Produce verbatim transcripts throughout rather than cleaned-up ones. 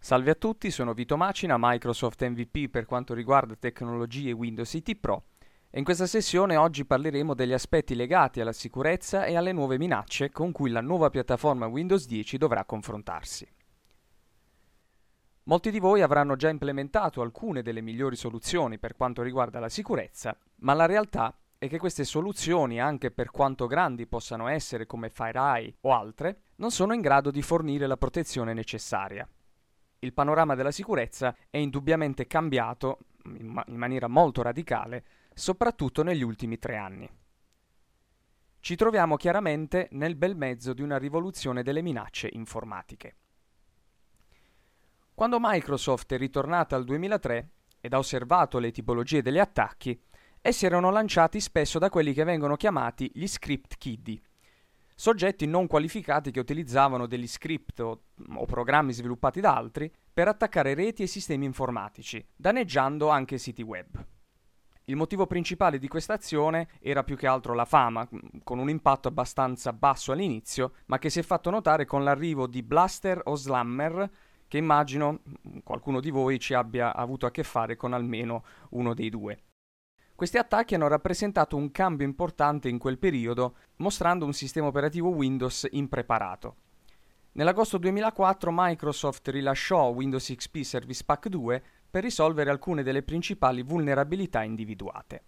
Salve a tutti, sono Vito Macina, Microsoft M V P per quanto riguarda tecnologie Windows I T Pro e in questa sessione oggi parleremo degli aspetti legati alla sicurezza e alle nuove minacce con cui la nuova piattaforma Windows dieci dovrà confrontarsi. Molti di voi avranno già implementato alcune delle migliori soluzioni per quanto riguarda la sicurezza, ma la realtà è che queste soluzioni, anche per quanto grandi possano essere come FireEye o altre, non sono in grado di fornire la protezione necessaria. Il panorama della sicurezza è indubbiamente cambiato in, ma- in maniera molto radicale, soprattutto negli ultimi tre anni. Ci troviamo chiaramente nel bel mezzo di una rivoluzione delle minacce informatiche. Quando Microsoft è ritornata al duemilatré ed ha osservato le tipologie degli attacchi, essi erano lanciati spesso da quelli che vengono chiamati gli script kiddie, soggetti non qualificati che utilizzavano degli script o, o programmi sviluppati da altri per attaccare reti e sistemi informatici, danneggiando anche siti web. Il motivo principale di questa azione era più che altro la fama, con un impatto abbastanza basso all'inizio, ma che si è fatto notare con l'arrivo di Blaster o Slammer, che immagino qualcuno di voi ci abbia avuto a che fare con almeno uno dei due. Questi attacchi hanno rappresentato un cambio importante in quel periodo, mostrando un sistema operativo Windows impreparato. Nell'agosto duemilaquattro Microsoft rilasciò Windows X P Service Pack due per risolvere alcune delle principali vulnerabilità individuate.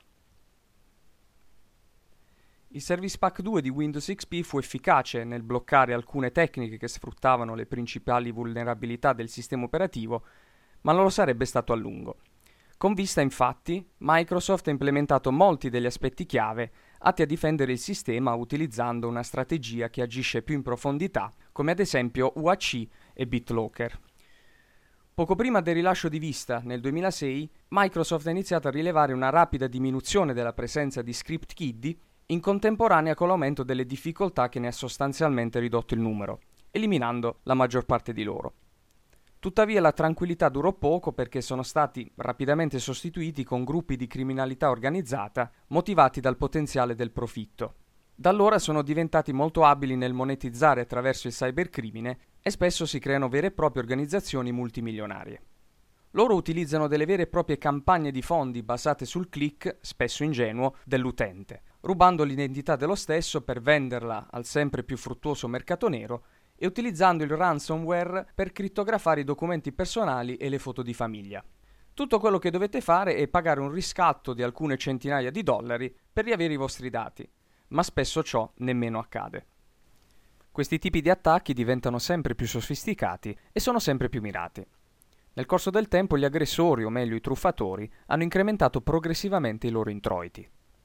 Il Service Pack due di Windows X P fu efficace nel bloccare alcune tecniche che sfruttavano le principali vulnerabilità del sistema operativo, ma non lo sarebbe stato a lungo. Con vista, infatti, Microsoft ha implementato molti degli aspetti chiave atti a difendere il sistema utilizzando una strategia che agisce più in profondità, come ad esempio U A C e BitLocker. Poco prima del rilascio di Vista, nel duemilasei, Microsoft ha iniziato a rilevare una rapida diminuzione della presenza di script kiddie in contemporanea con l'aumento delle difficoltà che ne ha sostanzialmente ridotto il numero, eliminando la maggior parte di loro. Tuttavia la tranquillità durò poco perché sono stati rapidamente sostituiti con gruppi di criminalità organizzata motivati dal potenziale del profitto. Da allora sono diventati molto abili nel monetizzare attraverso il cybercrimine e spesso si creano vere e proprie organizzazioni multimilionarie. Loro utilizzano delle vere e proprie campagne di fondi basate sul click, spesso ingenuo, dell'utente, rubando l'identità dello stesso per venderla al sempre più fruttuoso mercato nero e utilizzando il ransomware per crittografare i documenti personali e le foto di famiglia. Tutto quello che dovete fare è pagare un riscatto di alcune centinaia di dollari per riavere i vostri dati, ma spesso ciò nemmeno accade. Questi tipi di attacchi diventano sempre più sofisticati e sono sempre più mirati. Nel corso del tempo gli aggressori, o meglio i truffatori, hanno incrementato progressivamente i loro introiti.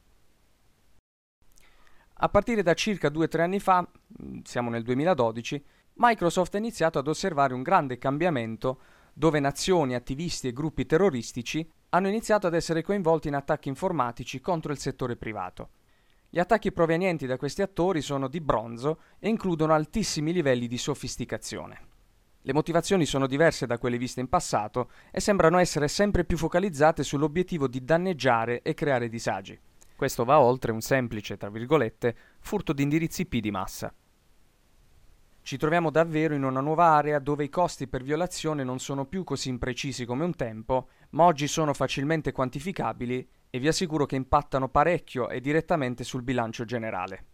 A partire da circa due o tre anni fa, siamo nel duemiladodici, Microsoft ha iniziato ad osservare un grande cambiamento dove nazioni, attivisti e gruppi terroristici hanno iniziato ad essere coinvolti in attacchi informatici contro il settore privato. Gli attacchi provenienti da questi attori sono di bronzo e includono altissimi livelli di sofisticazione. Le motivazioni sono diverse da quelle viste in passato e sembrano essere sempre più focalizzate sull'obiettivo di danneggiare e creare disagi. Questo va oltre un semplice, tra virgolette, furto di indirizzi I P di massa. Ci troviamo davvero in una nuova area dove i costi per violazione non sono più così imprecisi come un tempo, ma oggi sono facilmente quantificabili e vi assicuro che impattano parecchio e direttamente sul bilancio generale.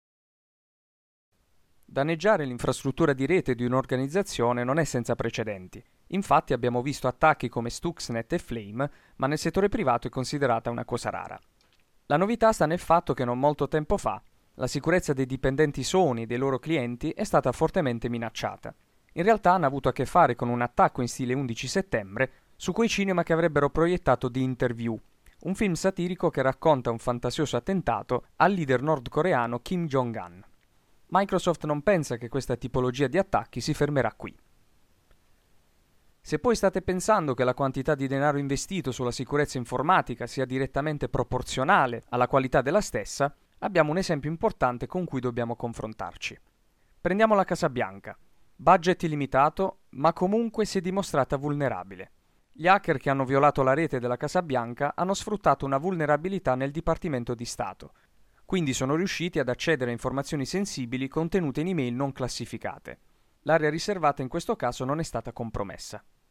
Danneggiare l'infrastruttura di rete di un'organizzazione non è senza precedenti. Infatti abbiamo visto attacchi come Stuxnet e Flame, ma nel settore privato è considerata una cosa rara. La novità sta nel fatto che non molto tempo fa la sicurezza dei dipendenti Sony e dei loro clienti è stata fortemente minacciata. In realtà hanno avuto a che fare con un attacco in stile undici settembre su quei cinema che avrebbero proiettato The Interview, un film satirico che racconta un fantasioso attentato al leader nordcoreano Kim Jong-un. Microsoft non pensa che questa tipologia di attacchi si fermerà qui. Se poi state pensando che la quantità di denaro investito sulla sicurezza informatica sia direttamente proporzionale alla qualità della stessa, abbiamo un esempio importante con cui dobbiamo confrontarci. Prendiamo la Casa Bianca. Budget illimitato, ma comunque si è dimostrata vulnerabile. Gli hacker che hanno violato la rete della Casa Bianca hanno sfruttato una vulnerabilità nel Dipartimento di Stato. Quindi sono riusciti ad accedere a informazioni sensibili contenute in email non classificate. L'area riservata in questo caso non è stata compromessa.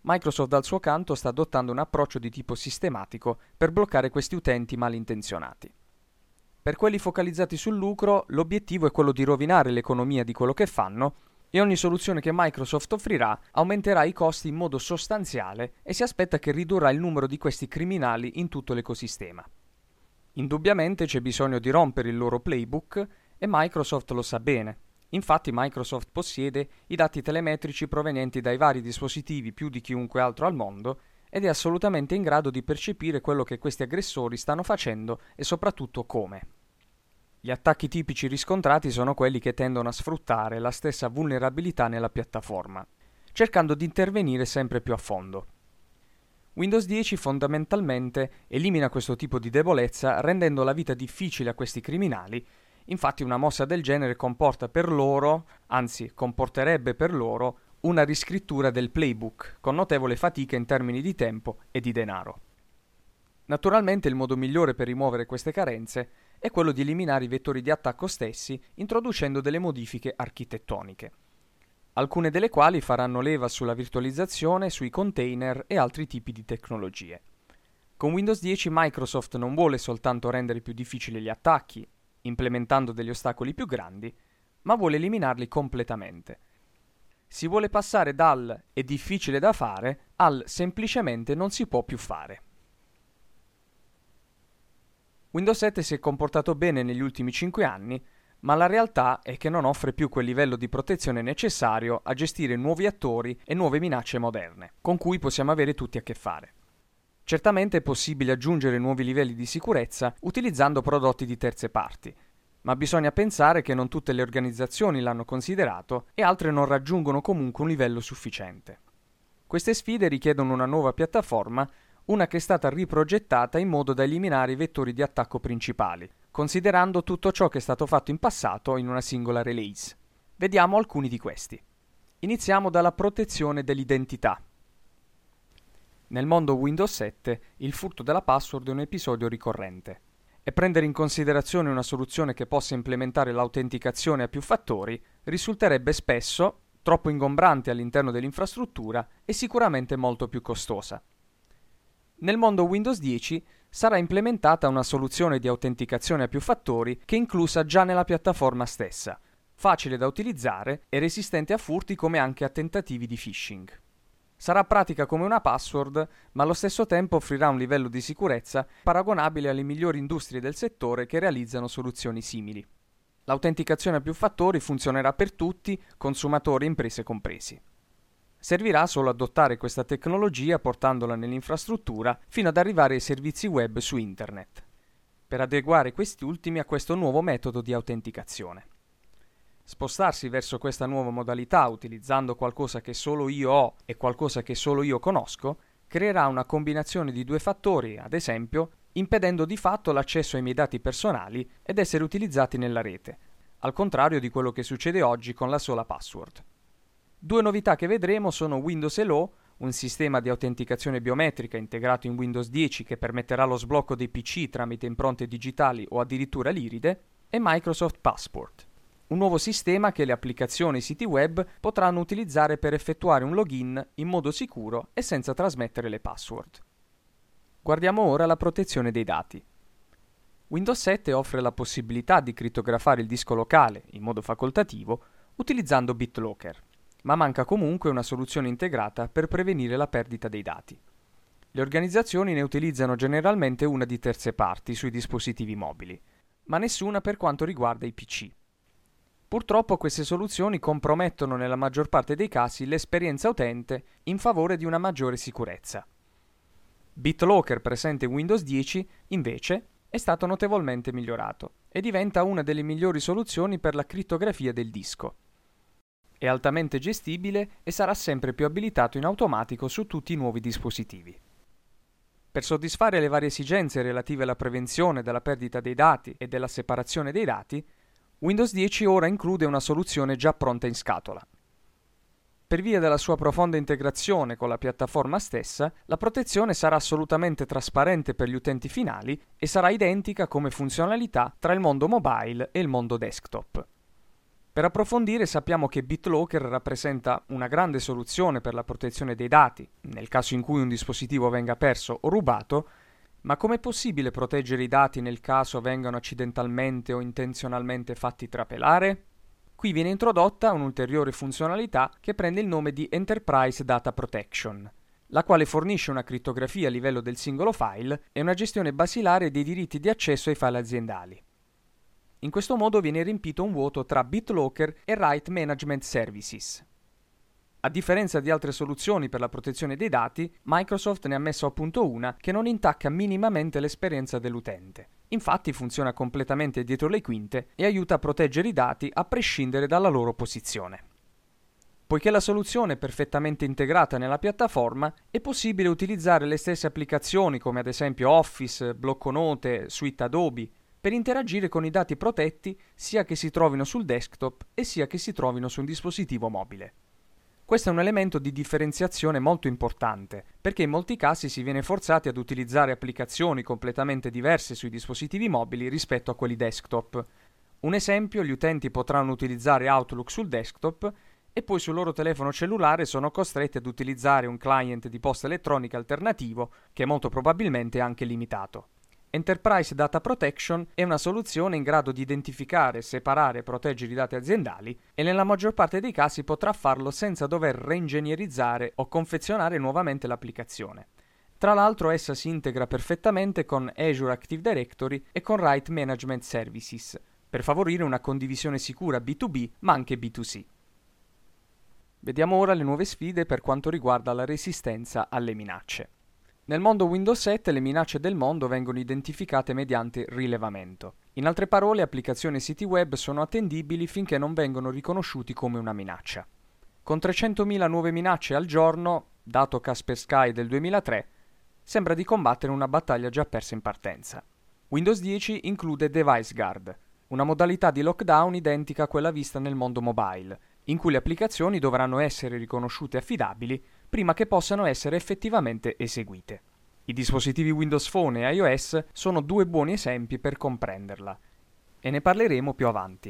Microsoft dal suo canto sta adottando un approccio di tipo sistematico per bloccare questi utenti malintenzionati. Per quelli focalizzati sul lucro, l'obiettivo è quello di rovinare l'economia di quello che fanno e ogni soluzione che Microsoft offrirà aumenterà i costi in modo sostanziale e si aspetta che ridurrà il numero di questi criminali in tutto l'ecosistema. Indubbiamente c'è bisogno di rompere il loro playbook e Microsoft lo sa bene. Infatti Microsoft possiede i dati telemetrici provenienti dai vari dispositivi più di chiunque altro al mondo ed è assolutamente in grado di percepire quello che questi aggressori stanno facendo e soprattutto come. Gli attacchi tipici riscontrati sono quelli che tendono a sfruttare la stessa vulnerabilità nella piattaforma, cercando di intervenire sempre più a fondo. Windows dieci fondamentalmente elimina questo tipo di debolezza rendendo la vita difficile a questi criminali. Infatti una mossa del genere comporta per loro, anzi comporterebbe per loro, una riscrittura del playbook, con notevole fatica in termini di tempo e di denaro. Naturalmente il modo migliore per rimuovere queste carenze è quello di eliminare i vettori di attacco stessi introducendo delle modifiche architettoniche, alcune delle quali faranno leva sulla virtualizzazione, sui container e altri tipi di tecnologie. Con Windows dieci Microsoft non vuole soltanto rendere più difficili gli attacchi, implementando degli ostacoli più grandi, ma vuole eliminarli completamente. Si vuole passare dal è difficile da fare al semplicemente non si può più fare. Windows sette si è comportato bene negli ultimi cinque anni, ma la realtà è che non offre più quel livello di protezione necessario a gestire nuovi attori e nuove minacce moderne, con cui possiamo avere tutti a che fare. Certamente è possibile aggiungere nuovi livelli di sicurezza utilizzando prodotti di terze parti, ma bisogna pensare che non tutte le organizzazioni l'hanno considerato e altre non raggiungono comunque un livello sufficiente. Queste sfide richiedono una nuova piattaforma, una che è stata riprogettata in modo da eliminare i vettori di attacco principali, considerando tutto ciò che è stato fatto in passato in una singola release. Vediamo alcuni di questi. Iniziamo dalla protezione dell'identità. Nel mondo Windows sette il furto della password è un episodio ricorrente e prendere in considerazione una soluzione che possa implementare l'autenticazione a più fattori risulterebbe spesso troppo ingombrante all'interno dell'infrastruttura e sicuramente molto più costosa. Nel mondo Windows dieci sarà implementata una soluzione di autenticazione a più fattori che è inclusa già nella piattaforma stessa, facile da utilizzare e resistente a furti come anche a tentativi di phishing. Sarà pratica come una password, ma allo stesso tempo offrirà un livello di sicurezza paragonabile alle migliori industrie del settore che realizzano soluzioni simili. L'autenticazione a più fattori funzionerà per tutti, consumatori e imprese compresi. Servirà solo adottare questa tecnologia portandola nell'infrastruttura fino ad arrivare ai servizi web su internet, per adeguare questi ultimi a questo nuovo metodo di autenticazione. Spostarsi verso questa nuova modalità utilizzando qualcosa che solo io ho e qualcosa che solo io conosco creerà una combinazione di due fattori, ad esempio, impedendo di fatto l'accesso ai miei dati personali ed essere utilizzati nella rete, al contrario di quello che succede oggi con la sola password. Due novità che vedremo sono Windows Hello, un sistema di autenticazione biometrica integrato in Windows dieci che permetterà lo sblocco dei P C tramite impronte digitali o addirittura l'iride, e Microsoft Passport, un nuovo sistema che le applicazioni e i siti web potranno utilizzare per effettuare un login in modo sicuro e senza trasmettere le password. Guardiamo ora la protezione dei dati. Windows sette offre la possibilità di crittografare il disco locale in modo facoltativo utilizzando BitLocker, ma manca comunque una soluzione integrata per prevenire la perdita dei dati. Le organizzazioni ne utilizzano generalmente una di terze parti sui dispositivi mobili, ma nessuna per quanto riguarda i P C. Purtroppo queste soluzioni compromettono nella maggior parte dei casi l'esperienza utente in favore di una maggiore sicurezza. BitLocker presente in Windows dieci, invece, è stato notevolmente migliorato e diventa una delle migliori soluzioni per la crittografia del disco. È altamente gestibile e sarà sempre più abilitato in automatico su tutti i nuovi dispositivi. Per soddisfare le varie esigenze relative alla prevenzione della perdita dei dati e della separazione dei dati, Windows dieci ora include una soluzione già pronta in scatola. Per via della sua profonda integrazione con la piattaforma stessa, la protezione sarà assolutamente trasparente per gli utenti finali e sarà identica come funzionalità tra il mondo mobile e il mondo desktop. Per approfondire sappiamo che BitLocker rappresenta una grande soluzione per la protezione dei dati, nel caso in cui un dispositivo venga perso o rubato, ma com'è possibile proteggere i dati nel caso vengano accidentalmente o intenzionalmente fatti trapelare? Qui viene introdotta un'ulteriore funzionalità che prende il nome di Enterprise Data Protection, la quale fornisce una crittografia a livello del singolo file e una gestione basilare dei diritti di accesso ai file aziendali. In questo modo viene riempito un vuoto tra BitLocker e Write Management Services. A differenza di altre soluzioni per la protezione dei dati, Microsoft ne ha messo a punto una che non intacca minimamente l'esperienza dell'utente. Infatti funziona completamente dietro le quinte e aiuta a proteggere i dati a prescindere dalla loro posizione. Poiché la soluzione è perfettamente integrata nella piattaforma, è possibile utilizzare le stesse applicazioni come ad esempio Office, blocco note, Suite Adobe, per interagire con i dati protetti sia che si trovino sul desktop e sia che si trovino su un dispositivo mobile. Questo è un elemento di differenziazione molto importante, perché in molti casi si viene forzati ad utilizzare applicazioni completamente diverse sui dispositivi mobili rispetto a quelli desktop. Un esempio, gli utenti potranno utilizzare Outlook sul desktop e poi sul loro telefono cellulare sono costretti ad utilizzare un client di posta elettronica alternativo che molto probabilmente è anche limitato. Enterprise Data Protection è una soluzione in grado di identificare, separare e proteggere i dati aziendali e nella maggior parte dei casi potrà farlo senza dover reingegnerizzare o confezionare nuovamente l'applicazione. Tra l'altro essa si integra perfettamente con Azure Active Directory e con Write Management Services, per favorire una condivisione sicura B due B ma anche B due C. Vediamo ora le nuove sfide per quanto riguarda la resistenza alle minacce. Nel mondo Windows sette le minacce del mondo vengono identificate mediante rilevamento. In altre parole, applicazioni e siti web sono attendibili finché non vengono riconosciuti come una minaccia. Con trecentomila nuove minacce al giorno, dato Kaspersky del duemilatré, sembra di combattere una battaglia già persa in partenza. Windows dieci include Device Guard, una modalità di lockdown identica a quella vista nel mondo mobile, in cui le applicazioni dovranno essere riconosciute affidabili prima che possano essere effettivamente eseguite. I dispositivi Windows Phone e iOS sono due buoni esempi per comprenderla, e ne parleremo più avanti.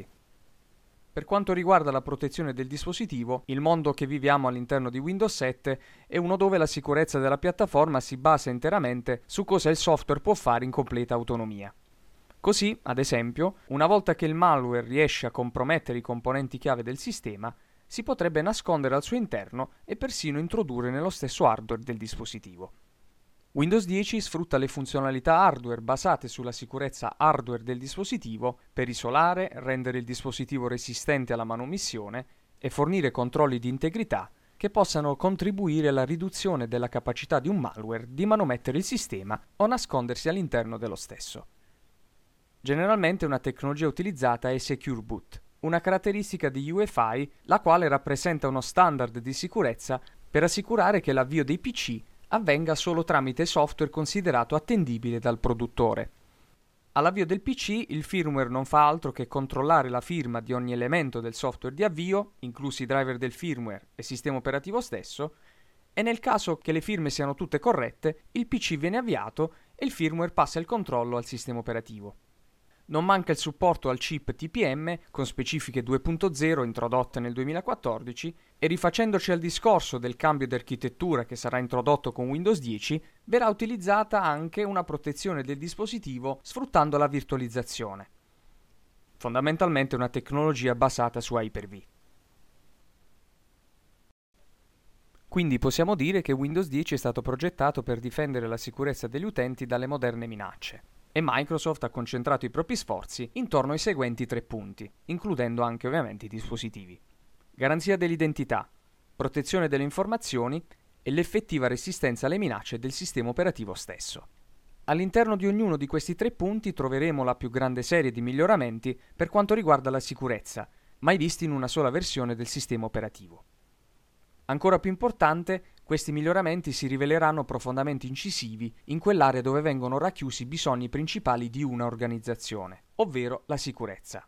Per quanto riguarda la protezione del dispositivo, il mondo che viviamo all'interno di Windows sette è uno dove la sicurezza della piattaforma si basa interamente su cosa il software può fare in completa autonomia. Così, ad esempio, una volta che il malware riesce a compromettere i componenti chiave del sistema, si potrebbe nascondere al suo interno e persino introdurre nello stesso hardware del dispositivo. Windows dieci sfrutta le funzionalità hardware basate sulla sicurezza hardware del dispositivo per isolare, rendere il dispositivo resistente alla manomissione e fornire controlli di integrità che possano contribuire alla riduzione della capacità di un malware di manomettere il sistema o nascondersi all'interno dello stesso. Generalmente una tecnologia utilizzata è Secure Boot, una caratteristica di U E F I la quale rappresenta uno standard di sicurezza per assicurare che l'avvio dei P C avvenga solo tramite software considerato attendibile dal produttore. All'avvio del P C il firmware non fa altro che controllare la firma di ogni elemento del software di avvio, inclusi i driver del firmware e sistema operativo stesso, e nel caso che le firme siano tutte corrette, il P C viene avviato e il firmware passa il controllo al sistema operativo. Non manca il supporto al chip T P M con specifiche due punto zero introdotte nel duemilaquattordici e rifacendoci al discorso del cambio di architettura che sarà introdotto con Windows dieci, verrà utilizzata anche una protezione del dispositivo sfruttando la virtualizzazione. Fondamentalmente una tecnologia basata su Hyper-V. Quindi possiamo dire che Windows dieci è stato progettato per difendere la sicurezza degli utenti dalle moderne minacce. E Microsoft ha concentrato i propri sforzi intorno ai seguenti tre punti, includendo anche ovviamente i dispositivi. Garanzia dell'identità, protezione delle informazioni e l'effettiva resistenza alle minacce del sistema operativo stesso. All'interno di ognuno di questi tre punti troveremo la più grande serie di miglioramenti per quanto riguarda la sicurezza, mai visti in una sola versione del sistema operativo. Ancora più importante, questi miglioramenti si riveleranno profondamente incisivi in quell'area dove vengono racchiusi i bisogni principali di una organizzazione, ovvero la sicurezza.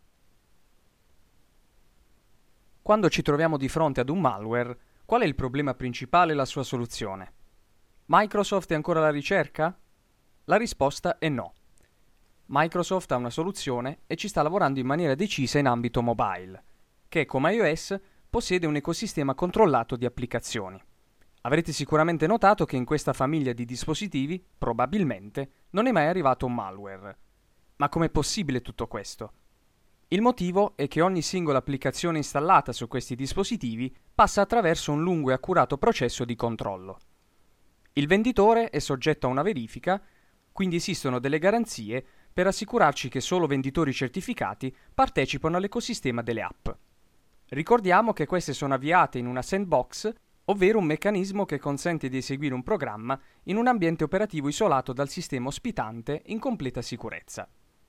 Quando ci troviamo di fronte ad un malware, qual è il problema principale e la sua soluzione? Microsoft è ancora alla ricerca? La risposta è no. Microsoft ha una soluzione e ci sta lavorando in maniera decisa in ambito mobile. che, come iOS, possiede un ecosistema controllato di applicazioni. Avrete sicuramente notato che in questa famiglia di dispositivi, probabilmente, non è mai arrivato un malware. Ma com'è possibile tutto questo? Il motivo è che ogni singola applicazione installata su questi dispositivi passa attraverso un lungo e accurato processo di controllo. Il venditore è soggetto a una verifica, quindi esistono delle garanzie per assicurarci che solo venditori certificati partecipano all'ecosistema delle app. Ricordiamo che queste sono avviate in una sandbox, ovvero un meccanismo che consente di eseguire un programma in un ambiente operativo isolato dal sistema ospitante in completa sicurezza.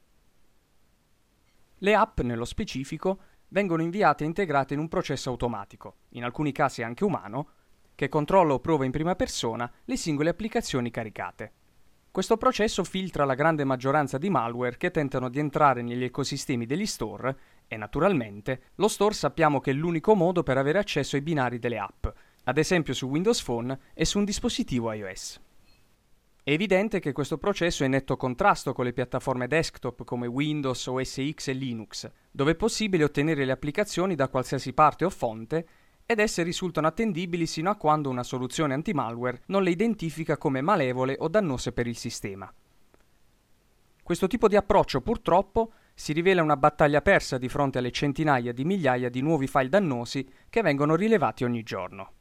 Le app, nello specifico, vengono inviate e integrate in un processo automatico, in alcuni casi anche umano, che controlla o prova in prima persona le singole applicazioni caricate. Questo processo filtra la grande maggioranza di malware che tentano di entrare negli ecosistemi degli store e, naturalmente, lo store sappiamo che è l'unico modo per avere accesso ai binari delle app, ad esempio su Windows Phone e su un dispositivo iOS. È evidente che questo processo è in netto contrasto con le piattaforme desktop come Windows, O S X e Linux, dove è possibile ottenere le applicazioni da qualsiasi parte o fonte ed esse risultano attendibili sino a quando una soluzione anti-malware non le identifica come malevole o dannose per il sistema. Questo tipo di approccio, purtroppo, si rivela una battaglia persa di fronte alle centinaia di migliaia di nuovi file dannosi che vengono rilevati ogni giorno.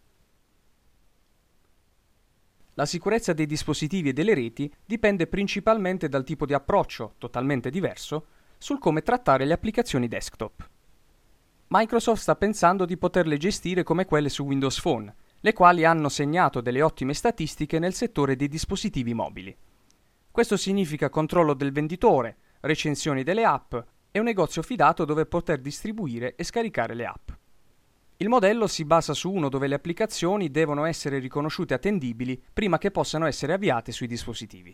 La sicurezza dei dispositivi e delle reti dipende principalmente dal tipo di approccio, totalmente diverso, sul come trattare le applicazioni desktop. Microsoft sta pensando di poterle gestire come quelle su Windows Phone, le quali hanno segnato delle ottime statistiche nel settore dei dispositivi mobili. Questo significa controllo del venditore, recensioni delle app e un negozio fidato dove poter distribuire e scaricare le app. Il modello si basa su uno dove le applicazioni devono essere riconosciute attendibili prima che possano essere avviate sui dispositivi.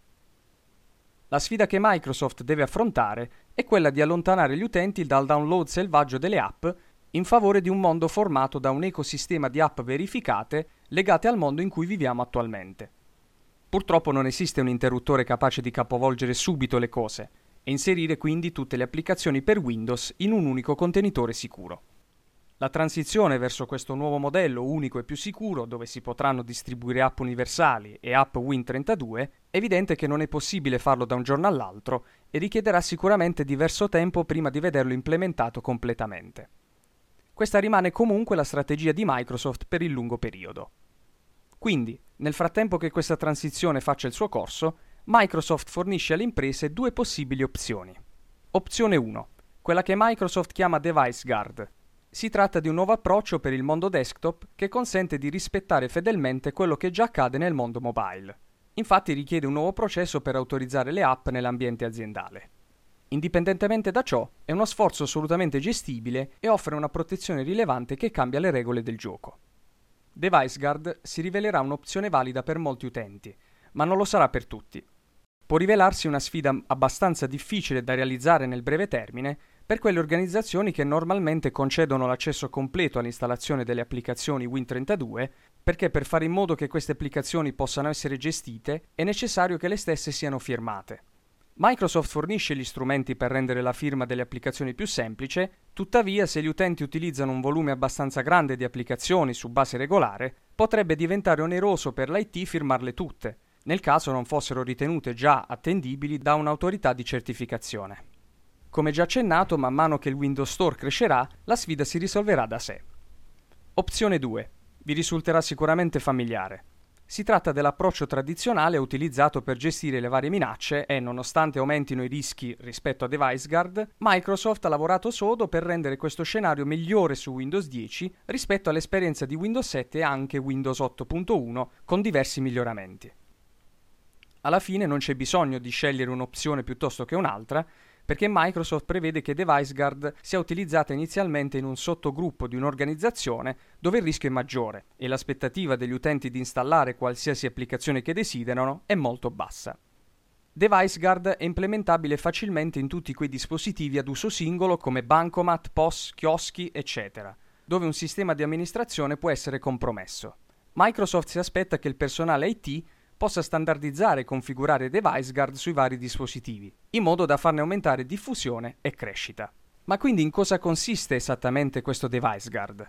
La sfida che Microsoft deve affrontare è quella di allontanare gli utenti dal download selvaggio delle app in favore di un mondo formato da un ecosistema di app verificate legate al mondo in cui viviamo attualmente. Purtroppo non esiste un interruttore capace di capovolgere subito le cose e inserire quindi tutte le applicazioni per Windows in un unico contenitore sicuro. La transizione verso questo nuovo modello unico e più sicuro, dove si potranno distribuire app universali e app Win trentadue, è evidente che non è possibile farlo da un giorno all'altro e richiederà sicuramente diverso tempo prima di vederlo implementato completamente. Questa rimane comunque la strategia di Microsoft per il lungo periodo. Quindi, nel frattempo che questa transizione faccia il suo corso, Microsoft fornisce alle imprese due possibili opzioni. Opzione uno, quella che Microsoft chiama Device Guard. Si tratta di un nuovo approccio per il mondo desktop che consente di rispettare fedelmente quello che già accade nel mondo mobile. Infatti richiede un nuovo processo per autorizzare le app nell'ambiente aziendale. Indipendentemente da ciò, è uno sforzo assolutamente gestibile e offre una protezione rilevante che cambia le regole del gioco. Device Guard si rivelerà un'opzione valida per molti utenti, ma non lo sarà per tutti. Può rivelarsi una sfida abbastanza difficile da realizzare nel breve termine per quelle organizzazioni che normalmente concedono l'accesso completo all'installazione delle applicazioni Win trentadue, perché per fare in modo che queste applicazioni possano essere gestite è necessario che le stesse siano firmate. Microsoft fornisce gli strumenti per rendere la firma delle applicazioni più semplice, tuttavia se gli utenti utilizzano un volume abbastanza grande di applicazioni su base regolare, potrebbe diventare oneroso per l'I T firmarle tutte, nel caso non fossero ritenute già attendibili da un'autorità di certificazione. Come già accennato, man mano che il Windows Store crescerà, la sfida si risolverà da sé. Opzione due. Vi risulterà sicuramente familiare. Si tratta dell'approccio tradizionale utilizzato per gestire le varie minacce e, nonostante aumentino i rischi rispetto a Device Guard, Microsoft ha lavorato sodo per rendere questo scenario migliore su Windows dieci rispetto all'esperienza di Windows sette e anche Windows otto punto uno con diversi miglioramenti. Alla fine non c'è bisogno di scegliere un'opzione piuttosto che un'altra, perché Microsoft prevede che Device Guard sia utilizzata inizialmente in un sottogruppo di un'organizzazione dove il rischio è maggiore e l'aspettativa degli utenti di installare qualsiasi applicazione che desiderano è molto bassa. Device Guard è implementabile facilmente in tutti quei dispositivi ad uso singolo come bancomat, P O S, chioschi, eccetera, dove un sistema di amministrazione può essere compromesso. Microsoft si aspetta che il personale I T possa standardizzare e configurare Device Guard sui vari dispositivi, in modo da farne aumentare diffusione e crescita. Ma quindi in cosa consiste esattamente questo Device Guard?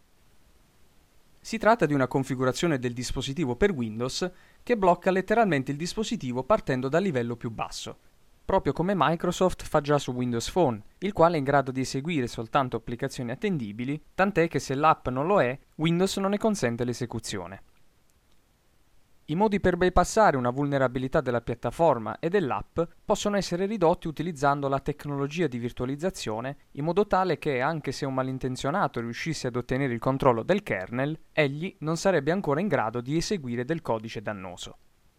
Si tratta di una configurazione del dispositivo per Windows che blocca letteralmente il dispositivo partendo dal livello più basso, proprio come Microsoft fa già su Windows Phone, il quale è in grado di eseguire soltanto applicazioni attendibili, tant'è che se l'app non lo è, Windows non ne consente l'esecuzione. I modi per bypassare una vulnerabilità della piattaforma e dell'app possono essere ridotti utilizzando la tecnologia di virtualizzazione in modo tale che, anche se un malintenzionato riuscisse ad ottenere il controllo del kernel, egli non sarebbe ancora in grado di eseguire del codice dannoso.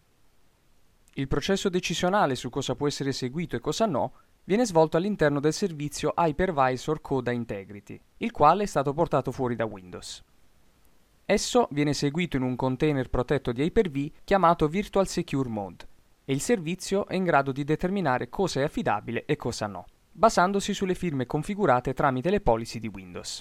Il processo decisionale su cosa può essere eseguito e cosa no viene svolto all'interno del servizio Hypervisor Coda Integrity, il quale è stato portato fuori da Windows. Esso viene eseguito in un container protetto di Hyper-V chiamato Virtual Secure Mode e il servizio è in grado di determinare cosa è affidabile e cosa no, basandosi sulle firme configurate tramite le policy di Windows.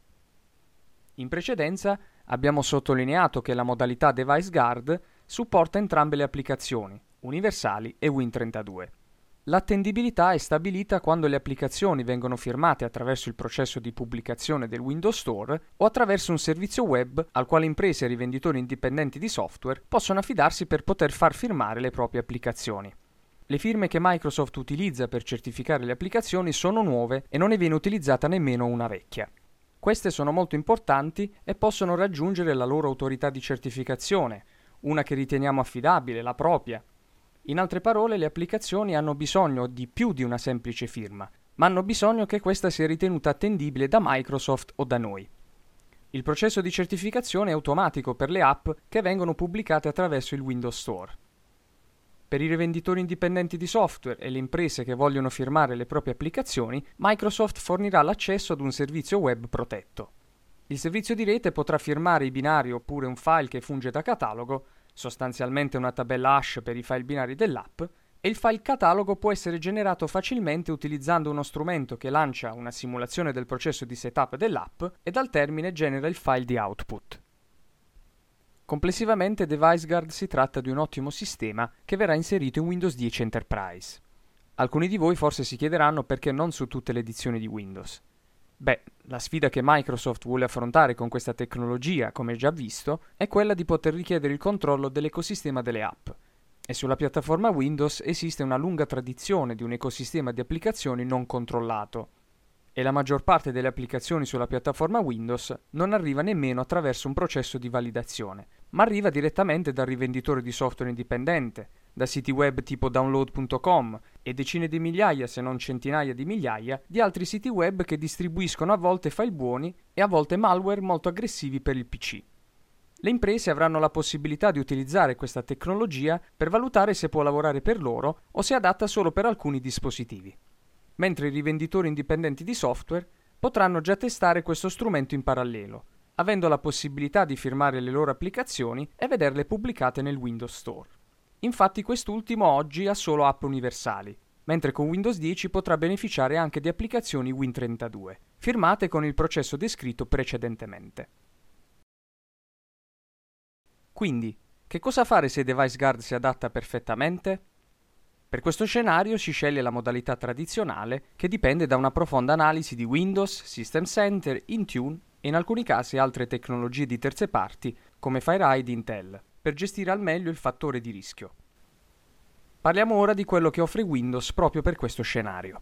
In precedenza abbiamo sottolineato che la modalità Device Guard supporta entrambe le applicazioni, universali e Win trentadue. L'attendibilità è stabilita quando le applicazioni vengono firmate attraverso il processo di pubblicazione del Windows Store o attraverso un servizio web al quale imprese e rivenditori indipendenti di software possono affidarsi per poter far firmare le proprie applicazioni. Le firme che Microsoft utilizza per certificare le applicazioni sono nuove e non ne viene utilizzata nemmeno una vecchia. Queste sono molto importanti e possono raggiungere la loro autorità di certificazione, una che riteniamo affidabile, la propria. In altre parole, le applicazioni hanno bisogno di più di una semplice firma, ma hanno bisogno che questa sia ritenuta attendibile da Microsoft o da noi. Il processo di certificazione è automatico per le app che vengono pubblicate attraverso il Windows Store. Per i rivenditori indipendenti di software e le imprese che vogliono firmare le proprie applicazioni, Microsoft fornirà l'accesso ad un servizio web protetto. Il servizio di rete potrà firmare i binari oppure un file che funge da catalogo, sostanzialmente una tabella hash per i file binari dell'app, e il file catalogo può essere generato facilmente utilizzando uno strumento che lancia una simulazione del processo di setup dell'app e dal termine genera il file di output. Complessivamente Device Guard si tratta di un ottimo sistema che verrà inserito in Windows dieci Enterprise. Alcuni di voi forse si chiederanno perché non su tutte le edizioni di Windows. Beh, la sfida che Microsoft vuole affrontare con questa tecnologia, come già visto, è quella di poter richiedere il controllo dell'ecosistema delle app. E sulla piattaforma Windows esiste una lunga tradizione di un ecosistema di applicazioni non controllato. E la maggior parte delle applicazioni sulla piattaforma Windows non arriva nemmeno attraverso un processo di validazione, ma arriva direttamente dal rivenditore di software indipendente, da siti web tipo download punto com e decine di migliaia, se non centinaia di migliaia, di altri siti web che distribuiscono a volte file buoni e a volte malware molto aggressivi per il P C. Le imprese avranno la possibilità di utilizzare questa tecnologia per valutare se può lavorare per loro o se è adatta solo per alcuni dispositivi, mentre i rivenditori indipendenti di software potranno già testare questo strumento in parallelo, avendo la possibilità di firmare le loro applicazioni e vederle pubblicate nel Windows Store. Infatti quest'ultimo oggi ha solo app universali, mentre con Windows dieci potrà beneficiare anche di applicazioni Win trentadue, firmate con il processo descritto precedentemente. Quindi, che cosa fare se Device Guard si adatta perfettamente? Per questo scenario si sceglie la modalità tradizionale, che dipende da una profonda analisi di Windows, System Center, Intune e in alcuni casi altre tecnologie di terze parti, come FireEye di Intel, per gestire al meglio il fattore di rischio. Parliamo ora di quello che offre Windows proprio per questo scenario.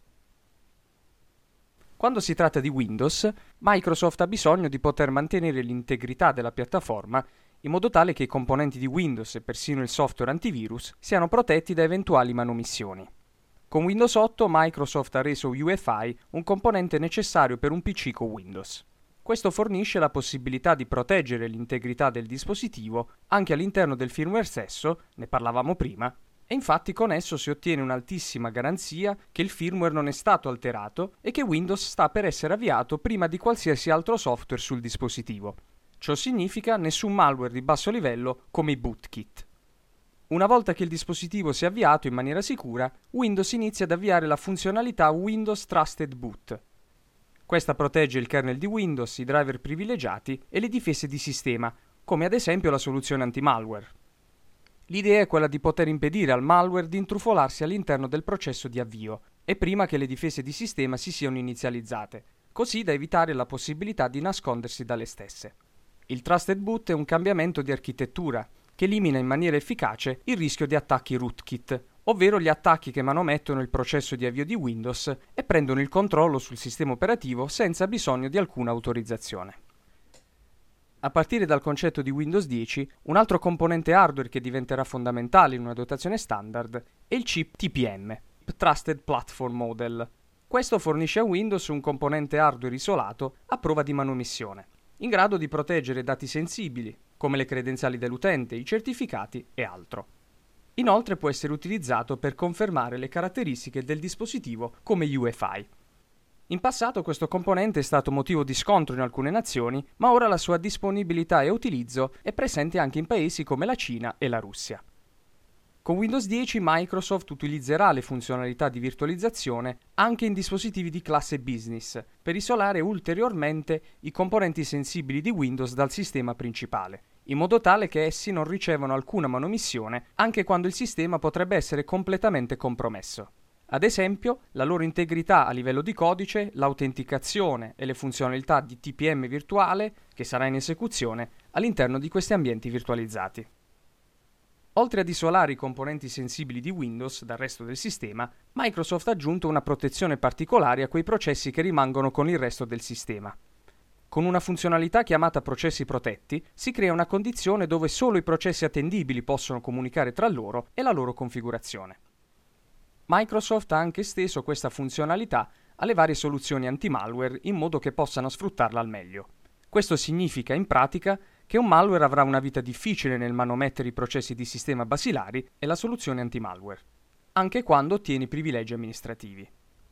Quando si tratta di Windows, Microsoft ha bisogno di poter mantenere l'integrità della piattaforma in modo tale che i componenti di Windows e persino il software antivirus siano protetti da eventuali manomissioni. Con Windows otto Microsoft ha reso U E F I un componente necessario per un P C con Windows. Questo fornisce la possibilità di proteggere l'integrità del dispositivo anche all'interno del firmware stesso, ne parlavamo prima, e infatti con esso si ottiene un'altissima garanzia che il firmware non è stato alterato e che Windows sta per essere avviato prima di qualsiasi altro software sul dispositivo. Ciò significa nessun malware di basso livello come i bootkit. Una volta che il dispositivo si è avviato in maniera sicura, Windows inizia ad avviare la funzionalità Windows Trusted Boot. Questa protegge il kernel di Windows, i driver privilegiati e le difese di sistema, come ad esempio la soluzione anti-malware. L'idea è quella di poter impedire al malware di intrufolarsi all'interno del processo di avvio, e prima che le difese di sistema si siano inizializzate, così da evitare la possibilità di nascondersi dalle stesse. Il Trusted Boot è un cambiamento di architettura che elimina in maniera efficace il rischio di attacchi rootkit, ovvero gli attacchi che manomettono il processo di avvio di Windows e prendono il controllo sul sistema operativo senza bisogno di alcuna autorizzazione. A partire dal concetto di Windows dieci, un altro componente hardware che diventerà fondamentale in una dotazione standard è il chip T P M, Trusted Platform Model. Questo fornisce a Windows un componente hardware isolato a prova di manomissione, in grado di proteggere dati sensibili, come le credenziali dell'utente, i certificati e altro. Inoltre può essere utilizzato per confermare le caratteristiche del dispositivo come U E F I. In passato questo componente è stato motivo di scontro in alcune nazioni, ma ora la sua disponibilità e utilizzo è presente anche in paesi come la Cina e la Russia. Con Windows dieci Microsoft utilizzerà le funzionalità di virtualizzazione anche in dispositivi di classe business, per isolare ulteriormente i componenti sensibili di Windows dal sistema principale, in modo tale che essi non ricevano alcuna manomissione anche quando il sistema potrebbe essere completamente compromesso. Ad esempio, la loro integrità a livello di codice, l'autenticazione e le funzionalità di T P M virtuale che sarà in esecuzione all'interno di questi ambienti virtualizzati. Oltre ad isolare i componenti sensibili di Windows dal resto del sistema, Microsoft ha aggiunto una protezione particolare a quei processi che rimangono con il resto del sistema. Con una funzionalità chiamata processi protetti, si crea una condizione dove solo i processi attendibili possono comunicare tra loro e la loro configurazione. Microsoft ha anche esteso questa funzionalità alle varie soluzioni anti-malware in modo che possano sfruttarla al meglio. Questo significa, in pratica, che un malware avrà una vita difficile nel manomettere i processi di sistema basilari e la soluzione anti-malware, anche quando ottiene privilegi amministrativi.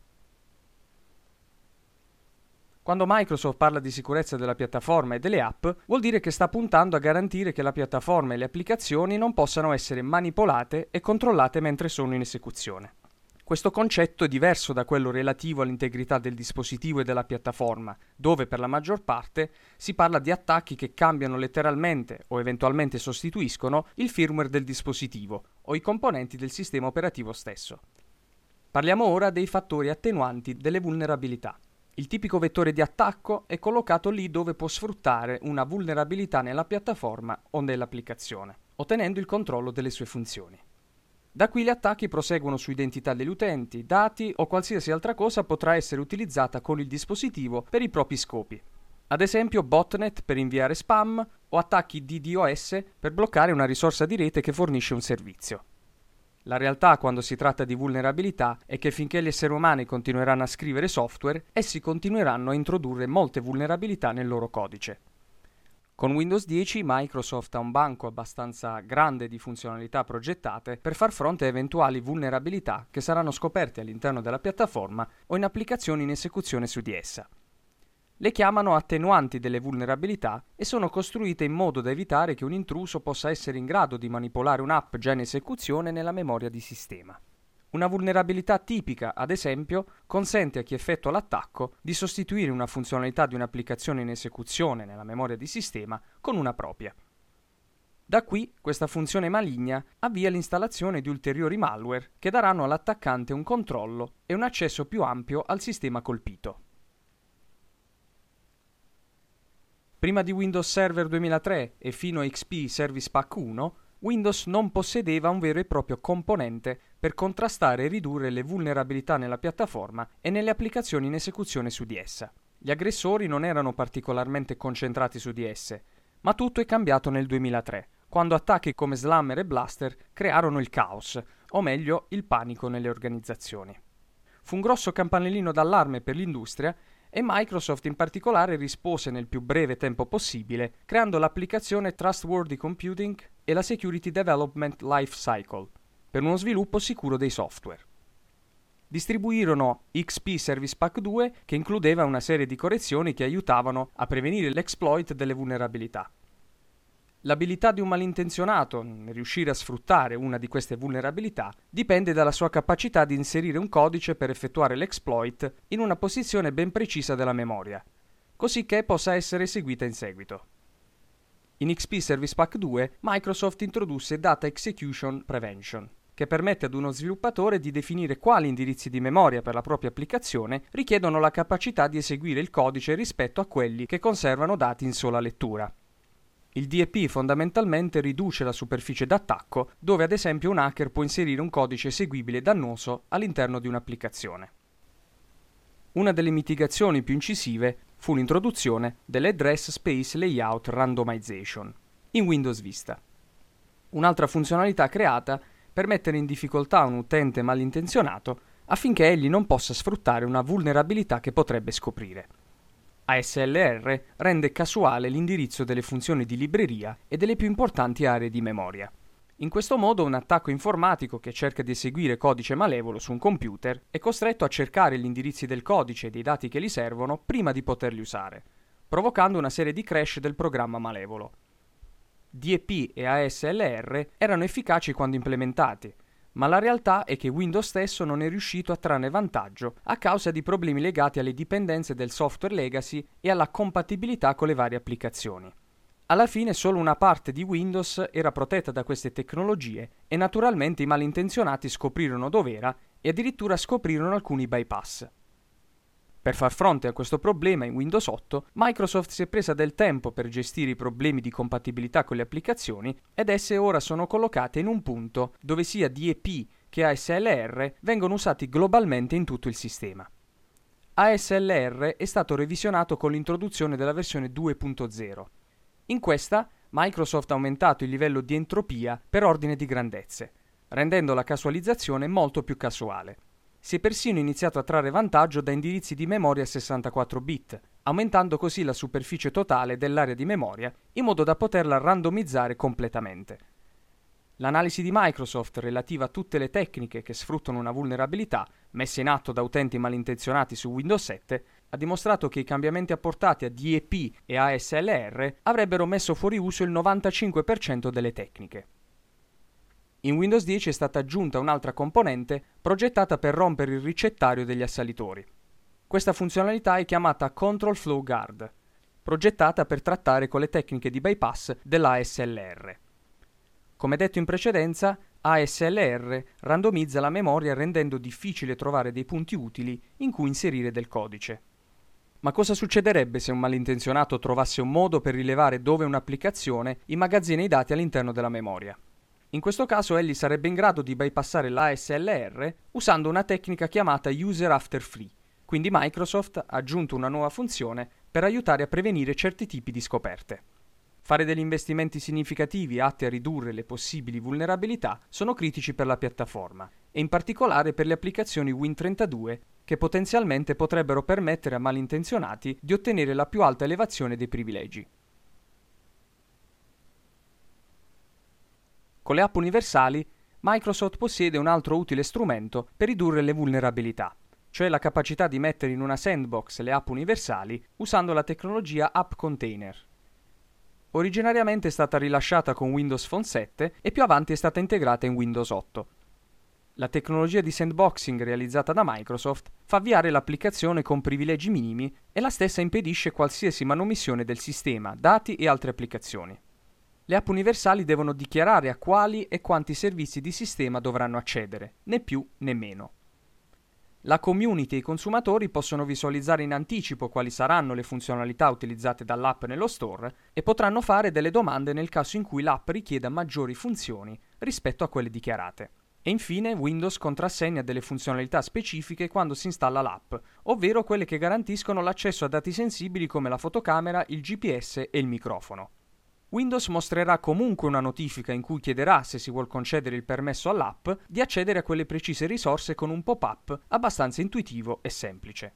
Quando Microsoft parla di sicurezza della piattaforma e delle app, vuol dire che sta puntando a garantire che la piattaforma e le applicazioni non possano essere manipolate e controllate mentre sono in esecuzione. Questo concetto è diverso da quello relativo all'integrità del dispositivo e della piattaforma, dove per la maggior parte si parla di attacchi che cambiano letteralmente o eventualmente sostituiscono il firmware del dispositivo o i componenti del sistema operativo stesso. Parliamo ora dei fattori attenuanti delle vulnerabilità. Il tipico vettore di attacco è collocato lì dove può sfruttare una vulnerabilità nella piattaforma o nell'applicazione, ottenendo il controllo delle sue funzioni. Da qui gli attacchi proseguono su identità degli utenti, dati o qualsiasi altra cosa potrà essere utilizzata con il dispositivo per i propri scopi. Ad esempio botnet per inviare spam o attacchi DDoS per bloccare una risorsa di rete che fornisce un servizio. La realtà quando si tratta di vulnerabilità è che finché gli esseri umani continueranno a scrivere software, essi continueranno a introdurre molte vulnerabilità nel loro codice. Con Windows dieci Microsoft ha un banco abbastanza grande di funzionalità progettate per far fronte a eventuali vulnerabilità che saranno scoperte all'interno della piattaforma o in applicazioni in esecuzione su di essa. Le chiamano attenuanti delle vulnerabilità e sono costruite in modo da evitare che un intruso possa essere in grado di manipolare un'app già in esecuzione nella memoria di sistema. Una vulnerabilità tipica, ad esempio, consente a chi effettua l'attacco di sostituire una funzionalità di un'applicazione in esecuzione nella memoria di sistema con una propria. Da qui, questa funzione maligna avvia l'installazione di ulteriori malware che daranno all'attaccante un controllo e un accesso più ampio al sistema colpito. Prima di Windows Server duemilatré e fino a X P Service Pack uno, Windows non possedeva un vero e proprio componente per contrastare e ridurre le vulnerabilità nella piattaforma e nelle applicazioni in esecuzione su di essa. Gli aggressori non erano particolarmente concentrati su di esse, ma tutto è cambiato nel duemilatré, quando attacchi come Slammer e Blaster crearono il caos, o meglio il panico nelle organizzazioni. Fu un grosso campanellino d'allarme per l'industria e Microsoft in particolare rispose nel più breve tempo possibile, creando l'applicazione Trustworthy Computing e la Security Development Life Cycle, per uno sviluppo sicuro dei software. Distribuirono X P Service Pack due, che includeva una serie di correzioni che aiutavano a prevenire l'exploit delle vulnerabilità. L'abilità di un malintenzionato nel riuscire a sfruttare una di queste vulnerabilità dipende dalla sua capacità di inserire un codice per effettuare l'exploit in una posizione ben precisa della memoria, così che possa essere eseguita in seguito. In X P Service Pack due, Microsoft introdusse Data Execution Prevention, che permette ad uno sviluppatore di definire quali indirizzi di memoria per la propria applicazione richiedono la capacità di eseguire il codice rispetto a quelli che conservano dati in sola lettura. Il D E P fondamentalmente riduce la superficie d'attacco, dove ad esempio un hacker può inserire un codice eseguibile dannoso all'interno di un'applicazione. Una delle mitigazioni più incisive fu l'introduzione dell'Address Space Layout Randomization in Windows Vista. Un'altra funzionalità creata per mettere in difficoltà un utente malintenzionato affinché egli non possa sfruttare una vulnerabilità che potrebbe scoprire. A S L R rende casuale l'indirizzo delle funzioni di libreria e delle più importanti aree di memoria. In questo modo un attacco informatico che cerca di eseguire codice malevolo su un computer è costretto a cercare gli indirizzi del codice e dei dati che gli servono prima di poterli usare, provocando una serie di crash del programma malevolo. D E P e A S L R erano efficaci quando implementati, ma la realtà è che Windows stesso non è riuscito a trarne vantaggio a causa di problemi legati alle dipendenze del software legacy e alla compatibilità con le varie applicazioni. Alla fine solo una parte di Windows era protetta da queste tecnologie e naturalmente i malintenzionati scoprirono dov'era e addirittura scoprirono alcuni bypass. Per far fronte a questo problema in Windows otto, Microsoft si è presa del tempo per gestire i problemi di compatibilità con le applicazioni ed esse ora sono collocate in un punto dove sia D E P che A S L R vengono usati globalmente in tutto il sistema. A S L R è stato revisionato con l'introduzione della versione due punto zero. In questa, Microsoft ha aumentato il livello di entropia per ordine di grandezze, rendendo la casualizzazione molto più casuale. Si è persino iniziato a trarre vantaggio da indirizzi di memoria a sessantaquattro bit, aumentando così la superficie totale dell'area di memoria in modo da poterla randomizzare completamente. L'analisi di Microsoft relativa a tutte le tecniche che sfruttano una vulnerabilità messe in atto da utenti malintenzionati su Windows sette ha dimostrato che i cambiamenti apportati a D E P e A S L R avrebbero messo fuori uso il novantacinque per cento delle tecniche. In Windows dieci è stata aggiunta un'altra componente progettata per rompere il ricettario degli assalitori. Questa funzionalità è chiamata Control Flow Guard, progettata per trattare con le tecniche di bypass dell'A S L R. Come detto in precedenza, A S L R randomizza la memoria rendendo difficile trovare dei punti utili in cui inserire del codice. Ma cosa succederebbe se un malintenzionato trovasse un modo per rilevare dove un'applicazione immagazzina i dati all'interno della memoria? In questo caso egli sarebbe in grado di bypassare l'A S L R usando una tecnica chiamata User After Free, quindi Microsoft ha aggiunto una nuova funzione per aiutare a prevenire certi tipi di scoperte. Fare degli investimenti significativi atti a ridurre le possibili vulnerabilità sono critici per la piattaforma, e in particolare per le applicazioni Win trentadue che potenzialmente potrebbero permettere a malintenzionati di ottenere la più alta elevazione dei privilegi. Con le app universali, Microsoft possiede un altro utile strumento per ridurre le vulnerabilità, cioè la capacità di mettere in una sandbox le app universali usando la tecnologia App Container. Originariamente è stata rilasciata con Windows Phone sette e più avanti è stata integrata in Windows otto. La tecnologia di sandboxing realizzata da Microsoft fa avviare l'applicazione con privilegi minimi e la stessa impedisce qualsiasi manomissione del sistema, dati e altre applicazioni. Le app universali devono dichiarare a quali e quanti servizi di sistema dovranno accedere, né più né meno. La community e i consumatori possono visualizzare in anticipo quali saranno le funzionalità utilizzate dall'app nello store e potranno fare delle domande nel caso in cui l'app richieda maggiori funzioni rispetto a quelle dichiarate. E infine Windows contrassegna delle funzionalità specifiche quando si installa l'app, ovvero quelle che garantiscono l'accesso a dati sensibili come la fotocamera, il G P S e il microfono. Windows mostrerà comunque una notifica in cui chiederà, se si vuol concedere il permesso all'app, di accedere a quelle precise risorse con un pop-up abbastanza intuitivo e semplice.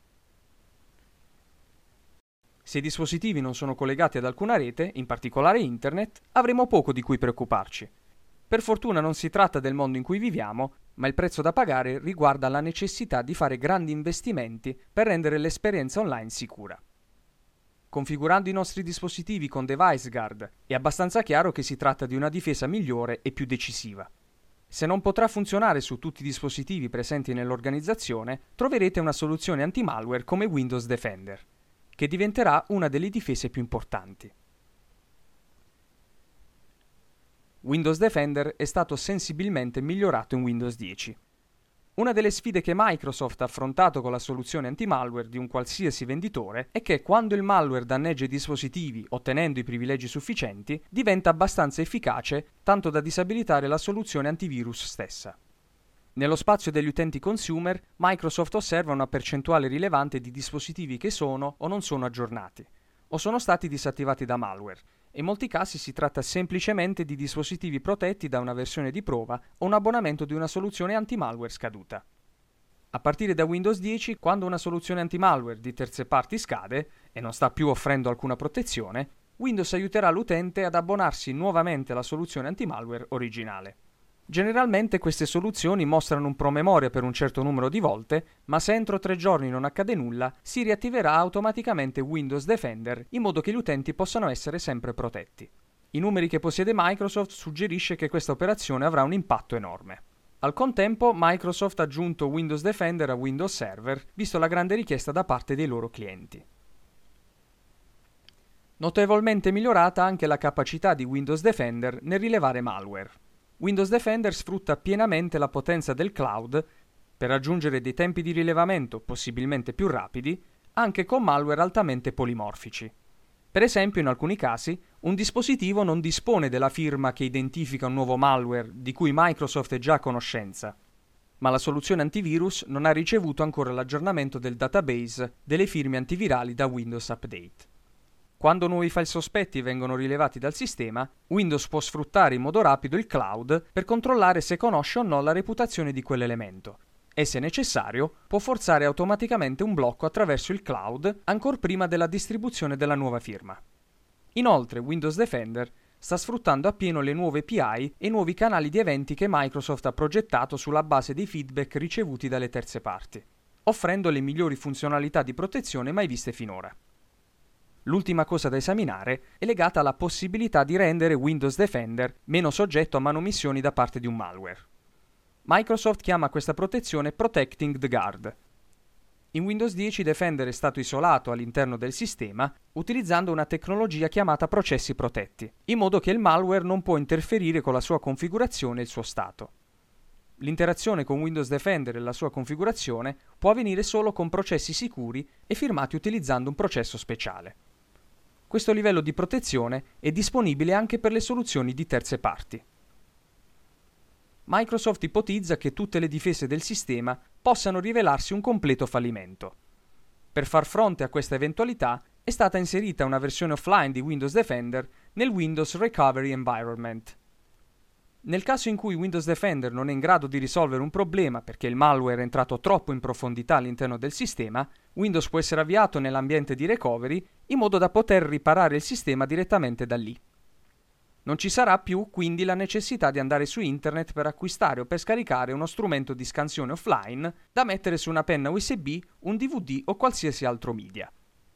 Se i dispositivi non sono collegati ad alcuna rete, in particolare internet, avremo poco di cui preoccuparci. Per fortuna non si tratta del mondo in cui viviamo, ma il prezzo da pagare riguarda la necessità di fare grandi investimenti per rendere l'esperienza online sicura. Configurando i nostri dispositivi con Device Guard è abbastanza chiaro che si tratta di una difesa migliore e più decisiva. Se non potrà funzionare su tutti i dispositivi presenti nell'organizzazione, troverete una soluzione anti-malware come Windows Defender, che diventerà una delle difese più importanti. Windows Defender è stato sensibilmente migliorato in Windows dieci. Una delle sfide che Microsoft ha affrontato con la soluzione anti-malware di un qualsiasi venditore è che quando il malware danneggia i dispositivi ottenendo i privilegi sufficienti, diventa abbastanza efficace tanto da disabilitare la soluzione antivirus stessa. Nello spazio degli utenti consumer, Microsoft osserva una percentuale rilevante di dispositivi che sono o non sono aggiornati, o sono stati disattivati da malware. In molti casi si tratta semplicemente di dispositivi protetti da una versione di prova o un abbonamento di una soluzione anti-malware scaduta. A partire da Windows dieci, quando una soluzione anti-malware di terze parti scade e non sta più offrendo alcuna protezione, Windows aiuterà l'utente ad abbonarsi nuovamente alla soluzione anti-malware originale. Generalmente queste soluzioni mostrano un promemoria per un certo numero di volte, ma se entro tre giorni non accade nulla, si riattiverà automaticamente Windows Defender in modo che gli utenti possano essere sempre protetti. I numeri che possiede Microsoft suggerisce che questa operazione avrà un impatto enorme. Al contempo, Microsoft ha aggiunto Windows Defender a Windows Server, visto la grande richiesta da parte dei loro clienti. Notevolmente migliorata anche la capacità di Windows Defender nel rilevare malware. Windows Defender sfrutta pienamente la potenza del cloud per raggiungere dei tempi di rilevamento possibilmente più rapidi, anche con malware altamente polimorfici. Per esempio, in alcuni casi, un dispositivo non dispone della firma che identifica un nuovo malware di cui Microsoft è già a conoscenza, ma la soluzione antivirus non ha ricevuto ancora l'aggiornamento del database delle firme antivirali da Windows Update. Quando nuovi file sospetti vengono rilevati dal sistema, Windows può sfruttare in modo rapido il cloud per controllare se conosce o no la reputazione di quell'elemento e, se necessario, può forzare automaticamente un blocco attraverso il cloud ancor prima della distribuzione della nuova firma. Inoltre, Windows Defender sta sfruttando appieno le nuove A P I e i nuovi canali di eventi che Microsoft ha progettato sulla base dei feedback ricevuti dalle terze parti, offrendo le migliori funzionalità di protezione mai viste finora. L'ultima cosa da esaminare è legata alla possibilità di rendere Windows Defender meno soggetto a manomissioni da parte di un malware. Microsoft chiama questa protezione Protecting the Guard. In Windows dieci Defender è stato isolato all'interno del sistema utilizzando una tecnologia chiamata processi protetti, in modo che il malware non può interferire con la sua configurazione e il suo stato. L'interazione con Windows Defender e la sua configurazione può avvenire solo con processi sicuri e firmati utilizzando un processo speciale. Questo livello di protezione è disponibile anche per le soluzioni di terze parti. Microsoft ipotizza che tutte le difese del sistema possano rivelarsi un completo fallimento. Per far fronte a questa eventualità è stata inserita una versione offline di Windows Defender nel Windows Recovery Environment. Nel caso in cui Windows Defender non è in grado di risolvere un problema perché il malware è entrato troppo in profondità all'interno del sistema, Windows può essere avviato nell'ambiente di recovery in modo da poter riparare il sistema direttamente da lì. Non ci sarà più quindi la necessità di andare su internet per acquistare o per scaricare uno strumento di scansione offline da mettere su una penna U S B, un D V D o qualsiasi altro media.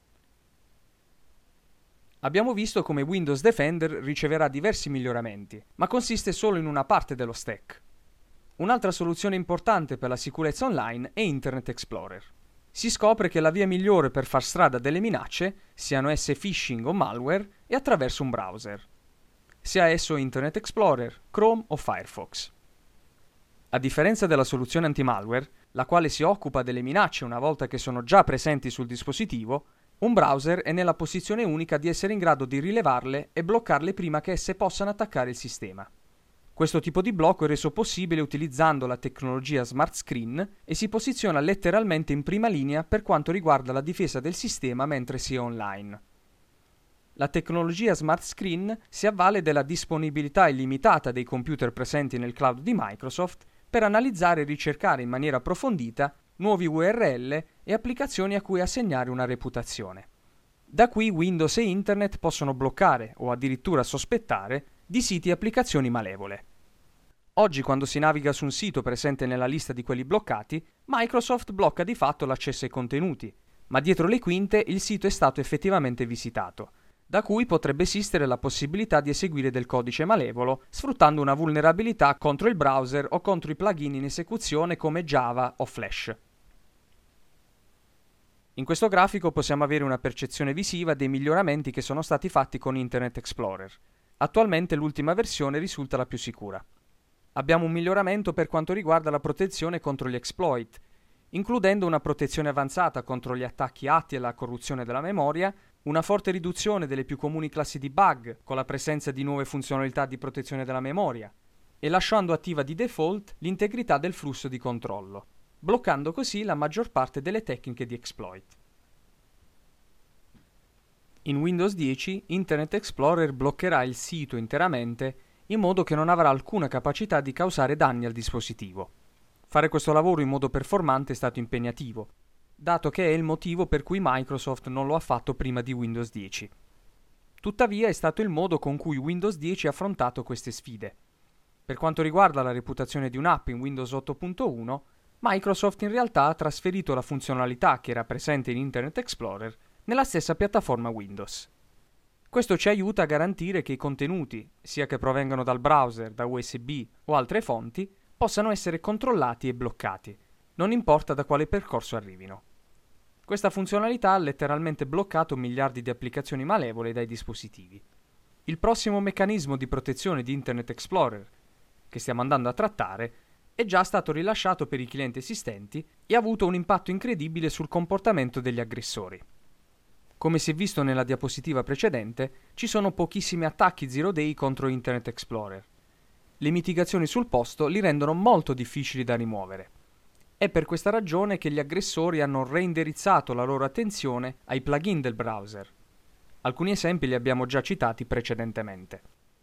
Abbiamo visto come Windows Defender riceverà diversi miglioramenti, ma consiste solo in una parte dello stack. Un'altra soluzione importante per la sicurezza online è Internet Explorer. Si scopre che la via migliore per far strada delle minacce, siano esse phishing o malware, è attraverso un browser, sia esso Internet Explorer, Chrome o Firefox. A differenza della soluzione anti-malware, la quale si occupa delle minacce una volta che sono già presenti sul dispositivo, un browser è nella posizione unica di essere in grado di rilevarle e bloccarle prima che esse possano attaccare il sistema. Questo tipo di blocco è reso possibile utilizzando la tecnologia Smart Screen e si posiziona letteralmente in prima linea per quanto riguarda la difesa del sistema mentre si è online. La tecnologia Smart Screen si avvale della disponibilità illimitata dei computer presenti nel cloud di Microsoft per analizzare e ricercare in maniera approfondita nuovi U R L e applicazioni a cui assegnare una reputazione. Da qui Windows e Internet possono bloccare o addirittura sospettare di siti e applicazioni malevole. Oggi, quando si naviga su un sito presente nella lista di quelli bloccati, Microsoft blocca di fatto l'accesso ai contenuti, ma dietro le quinte il sito è stato effettivamente visitato, da cui potrebbe esistere la possibilità di eseguire del codice malevolo sfruttando una vulnerabilità contro il browser o contro i plugin in esecuzione come Java o Flash. In questo grafico possiamo avere una percezione visiva dei miglioramenti che sono stati fatti con Internet Explorer. Attualmente l'ultima versione risulta la più sicura. Abbiamo un miglioramento per quanto riguarda la protezione contro gli exploit, includendo una protezione avanzata contro gli attacchi atti alla corruzione della memoria, una forte riduzione delle più comuni classi di bug con la presenza di nuove funzionalità di protezione della memoria e lasciando attiva di default l'integrità del flusso di controllo, bloccando così la maggior parte delle tecniche di exploit. In Windows dieci Internet Explorer bloccherà il sito interamente in modo che non avrà alcuna capacità di causare danni al dispositivo. Fare questo lavoro in modo performante è stato impegnativo, dato che è il motivo per cui Microsoft non lo ha fatto prima di Windows dieci. Tuttavia è stato il modo con cui Windows dieci ha affrontato queste sfide. Per quanto riguarda la reputazione di un'app in Windows otto punto uno, Microsoft in realtà ha trasferito la funzionalità che era presente in Internet Explorer nella stessa piattaforma Windows. Questo ci aiuta a garantire che i contenuti, sia che provengano dal browser, da U S B o altre fonti, possano essere controllati e bloccati, non importa da quale percorso arrivino. Questa funzionalità ha letteralmente bloccato miliardi di applicazioni malevole dai dispositivi. Il prossimo meccanismo di protezione di Internet Explorer, che stiamo andando a trattare, è già stato rilasciato per i clienti esistenti e ha avuto un impatto incredibile sul comportamento degli aggressori. Come si è visto nella diapositiva precedente, ci sono pochissimi attacchi zero day contro Internet Explorer. Le mitigazioni sul posto li rendono molto difficili da rimuovere. È per questa ragione che gli aggressori hanno reindirizzato la loro attenzione ai plugin del browser. Alcuni esempi li abbiamo già citati precedentemente.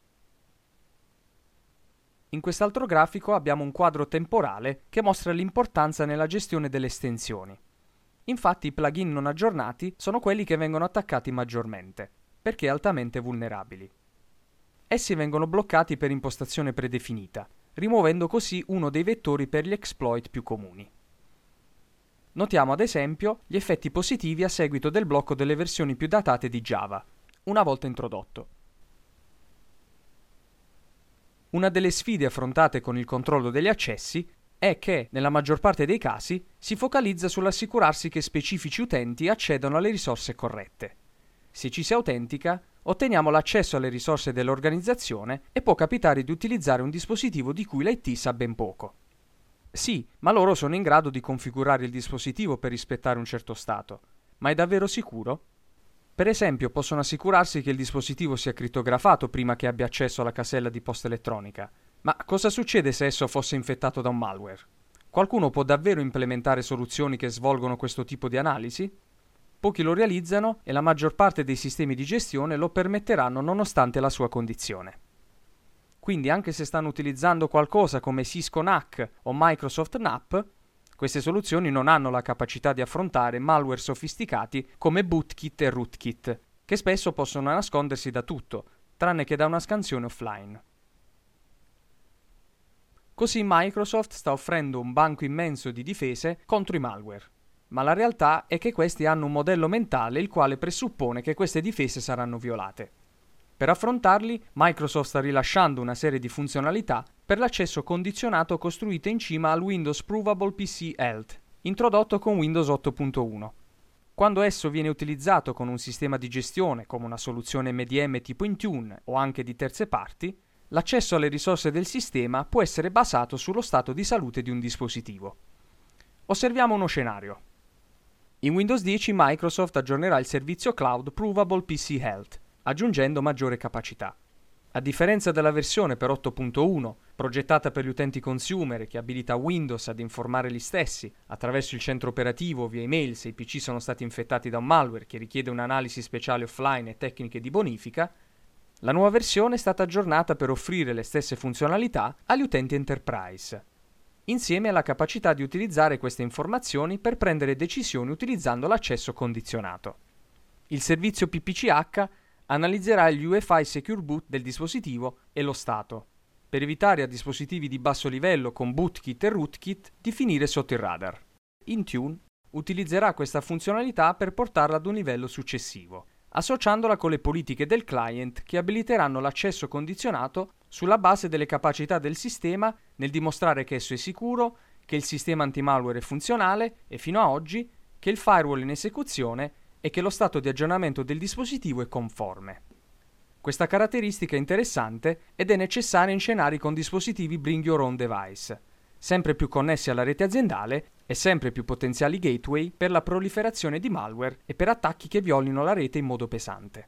In quest'altro grafico abbiamo un quadro temporale che mostra l'importanza nella gestione delle estensioni. Infatti i plugin non aggiornati sono quelli che vengono attaccati maggiormente, perché altamente vulnerabili. Essi vengono bloccati per impostazione predefinita, rimuovendo così uno dei vettori per gli exploit più comuni. Notiamo ad esempio gli effetti positivi a seguito del blocco delle versioni più datate di Java, una volta introdotto. Una delle sfide affrontate con il controllo degli accessi è che, nella maggior parte dei casi, si focalizza sull'assicurarsi che specifici utenti accedano alle risorse corrette. Se ci si autentica, otteniamo l'accesso alle risorse dell'organizzazione e può capitare di utilizzare un dispositivo di cui l'I T sa ben poco. Sì, ma loro sono in grado di configurare il dispositivo per rispettare un certo stato. Ma è davvero sicuro? Per esempio, possono assicurarsi che il dispositivo sia crittografato prima che abbia accesso alla casella di posta elettronica. Ma cosa succede se esso fosse infettato da un malware? Qualcuno può davvero implementare soluzioni che svolgono questo tipo di analisi? Pochi lo realizzano e la maggior parte dei sistemi di gestione lo permetteranno nonostante la sua condizione. Quindi anche se stanno utilizzando qualcosa come Cisco N A C o Microsoft N A P, queste soluzioni non hanno la capacità di affrontare malware sofisticati come bootkit e rootkit, che spesso possono nascondersi da tutto, tranne che da una scansione offline. Così Microsoft sta offrendo un banco immenso di difese contro i malware, ma la realtà è che questi hanno un modello mentale il quale presuppone che queste difese saranno violate. Per affrontarli, Microsoft sta rilasciando una serie di funzionalità per l'accesso condizionato costruite in cima al Windows Provable P C Health, introdotto con Windows otto punto uno. Quando esso viene utilizzato con un sistema di gestione come una soluzione M D M tipo Intune o anche di terze parti, l'accesso alle risorse del sistema può essere basato sullo stato di salute di un dispositivo. Osserviamo uno scenario. In Windows dieci Microsoft aggiornerà il servizio cloud Provable P C Health, aggiungendo maggiore capacità. A differenza della versione per otto punto uno, progettata per gli utenti consumer e che abilita Windows ad informare gli stessi attraverso il centro operativo o via email se i P C sono stati infettati da un malware che richiede un'analisi speciale offline e tecniche di bonifica, la nuova versione è stata aggiornata per offrire le stesse funzionalità agli utenti Enterprise, insieme alla capacità di utilizzare queste informazioni per prendere decisioni utilizzando l'accesso condizionato. Il servizio P P C H analizzerà gli U E F I Secure Boot del dispositivo e lo stato, per evitare a dispositivi di basso livello con bootkit e rootkit di finire sotto il radar. Intune utilizzerà questa funzionalità per portarla ad un livello successivo, associandola con le politiche del client che abiliteranno l'accesso condizionato sulla base delle capacità del sistema nel dimostrare che esso è sicuro, che il sistema antimalware è funzionale e fino a oggi che il firewall è in esecuzione e che lo stato di aggiornamento del dispositivo è conforme. Questa caratteristica è interessante ed è necessaria in scenari con dispositivi Bring Your Own Device, sempre più connessi alla rete aziendale e sempre più potenziali gateway per la proliferazione di malware e per attacchi che violino la rete in modo pesante.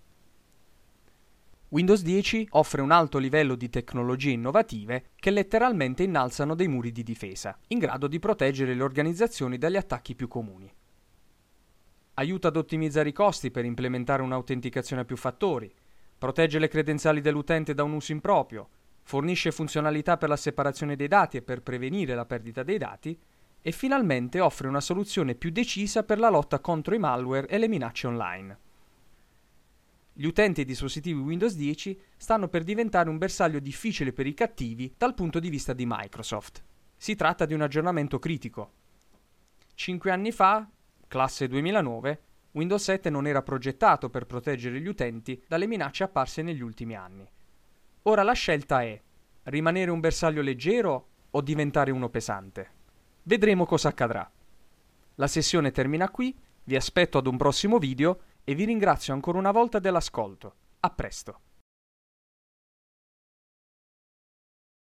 Windows dieci offre un alto livello di tecnologie innovative che letteralmente innalzano dei muri di difesa, in grado di proteggere le organizzazioni dagli attacchi più comuni. Aiuta ad ottimizzare i costi per implementare un'autenticazione a più fattori, protegge le credenziali dell'utente da un uso improprio, fornisce funzionalità per la separazione dei dati e per prevenire la perdita dei dati, e finalmente offre una soluzione più decisa per la lotta contro i malware e le minacce online. Gli utenti e i dispositivi Windows dieci stanno per diventare un bersaglio difficile per i cattivi dal punto di vista di Microsoft. Si tratta di un aggiornamento critico. Cinque anni fa, classe duemilanove, Windows sette non era progettato per proteggere gli utenti dalle minacce apparse negli ultimi anni. Ora la scelta è rimanere un bersaglio leggero o diventare uno pesante. Vedremo cosa accadrà. La sessione termina qui, vi aspetto ad un prossimo video e vi ringrazio ancora una volta dell'ascolto. A presto!